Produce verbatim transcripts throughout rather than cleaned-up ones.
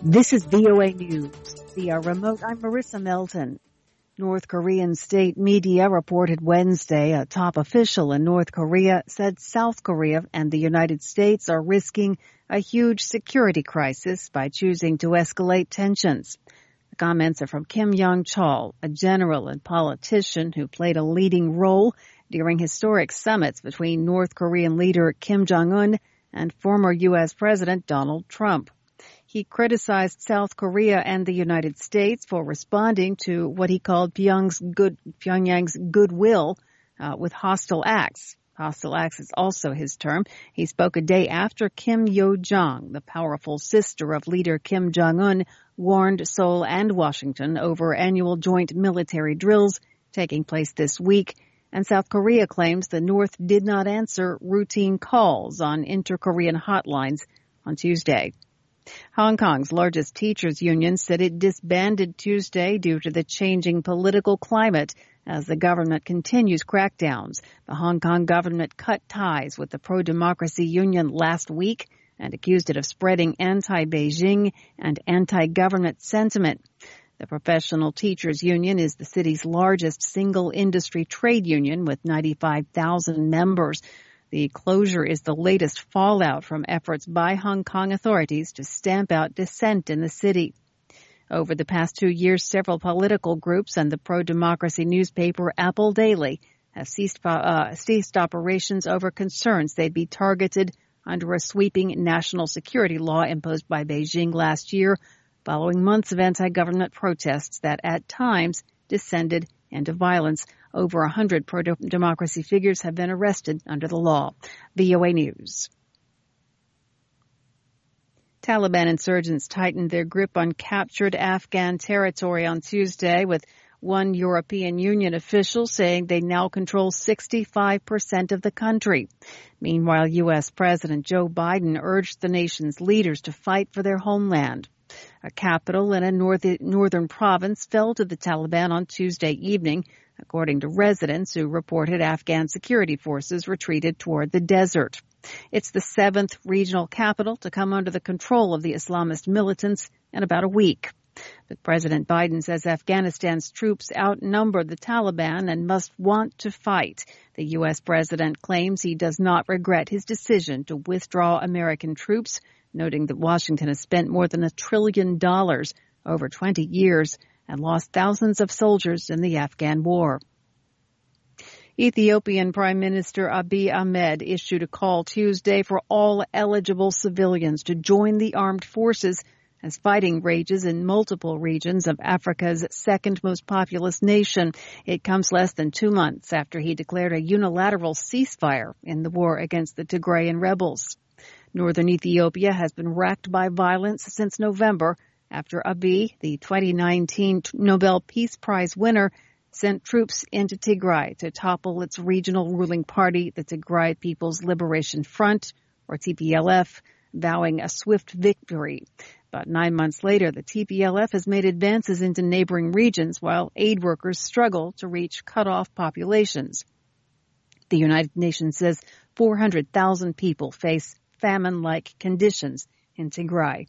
This is V O A News. Via remote, I'm Marissa Melton. North Korean state media reported Wednesday a top official in North Korea said South Korea and the United States are risking a huge security crisis by choosing to escalate tensions. The comments are from Kim Yong-chol, a general and politician who played a leading role during historic summits between North Korean leader Kim Jong-un and former U S President Donald Trump. He criticized South Korea and the United States for responding to what he called Pyongyang's, good, Pyongyang's goodwill uh, with hostile acts. Hostile acts is also his term. He spoke a day after Kim Yo-jong, the powerful sister of leader Kim Jong-un, warned Seoul and Washington over annual joint military drills taking place this week. And South Korea claims the North did not answer routine calls on inter-Korean hotlines on Tuesday. Hong Kong's largest teachers union said it disbanded Tuesday due to the changing political climate as the government continues crackdowns. The Hong Kong government cut ties with the pro-democracy union last week and accused it of spreading anti-Beijing and anti-government sentiment. The Professional Teachers Union is the city's largest single industry trade union with ninety-five thousand members. The closure is the latest fallout from efforts by Hong Kong authorities to stamp out dissent in the city. Over the past two years, several political groups and the pro-democracy newspaper Apple Daily have ceased, uh, ceased operations over concerns they'd be targeted under a sweeping national security law imposed by Beijing last year, following months of anti-government protests that at times descended into violence. Over one hundred pro-democracy figures have been arrested under the law. V O A News. Taliban insurgents tightened their grip on captured Afghan territory on Tuesday, with one European Union official saying they now control sixty-five percent of the country. Meanwhile, U S President Joe Biden urged the nation's leaders to fight for their homeland. A capital in a north, northern province fell to the Taliban on Tuesday evening, according to residents who reported Afghan security forces retreated toward the desert. It's the seventh regional capital to come under the control of the Islamist militants in about a week. But President Biden says Afghanistan's troops outnumber the Taliban and must want to fight. The U S president claims he does not regret his decision to withdraw American troops, noting that Washington has spent more than a trillion dollars over twenty years and lost thousands of soldiers in the Afghan war. Ethiopian Prime Minister Abiy Ahmed issued a call Tuesday for all eligible civilians to join the armed forces as fighting rages in multiple regions of Africa's second most populous nation. It comes less than two months after he declared a unilateral ceasefire in the war against the Tigrayan rebels. Northern Ethiopia has been racked by violence since November after Abiy, the twenty nineteen Nobel Peace Prize winner, sent troops into Tigray to topple its regional ruling party, the Tigray People's Liberation Front, or T P L F, vowing a swift victory. About nine months later, the T P L F has made advances into neighboring regions while aid workers struggle to reach cut-off populations. The United Nations says four hundred thousand people face famine-like conditions in Tigray.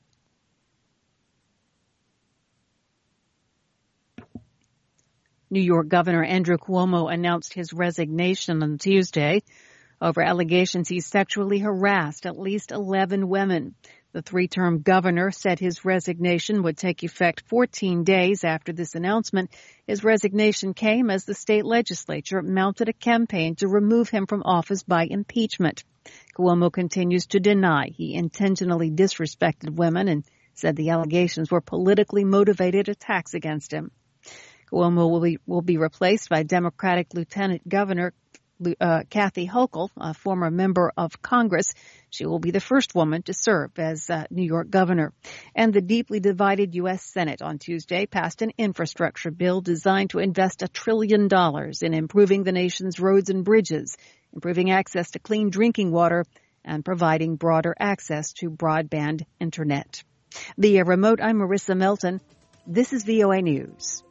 New York Governor Andrew Cuomo announced his resignation on Tuesday over allegations he sexually harassed at least eleven women. The three-term governor said his resignation would take effect fourteen days after this announcement. His resignation came as the state legislature mounted a campaign to remove him from office by impeachment. Cuomo continues to deny he intentionally disrespected women and said the allegations were politically motivated attacks against him. Cuomo will be, will be replaced by Democratic Lieutenant Governor uh, Kathy Hochul, a former member of Congress. She will be the first woman to serve as uh, New York governor. And the deeply divided U S Senate on Tuesday passed an infrastructure bill designed to invest a trillion dollars in improving the nation's roads and bridges, improving access to clean drinking water, and providing broader access to broadband internet. Via remote, I'm Marissa Melton. This is V O A News.